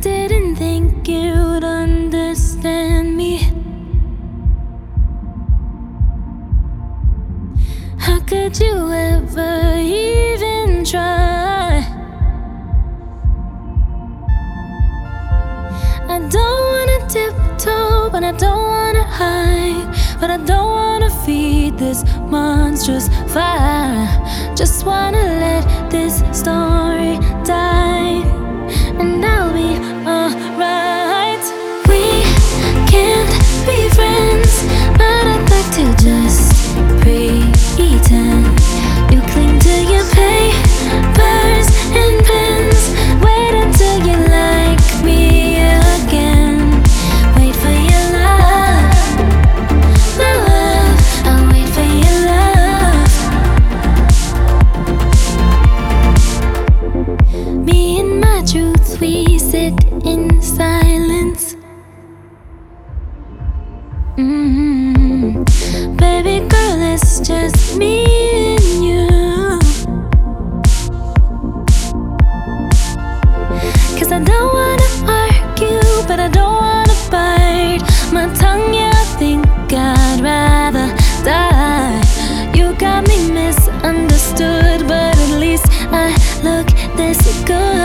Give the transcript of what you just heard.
didn't think you'd understand me. How could you ever even try? I don't wanna tiptoe, but I don't wanna hide. But I don't wanna feed this monstrous fire. Just wanna let this story die, and I'll be alright. We can't be friends, but I'd like to just pretend. You cling to your papers and pens. Wait until you like me again. Wait for your love, my love. I'll wait for your love. Me and my truth, we sit in silence. Baby girl, it's just me and you. 'Cause I don't wanna argue, but I don't wanna bite my tongue. Yeah, I think I'd rather die. You got me misunderstood, but at least I look this good.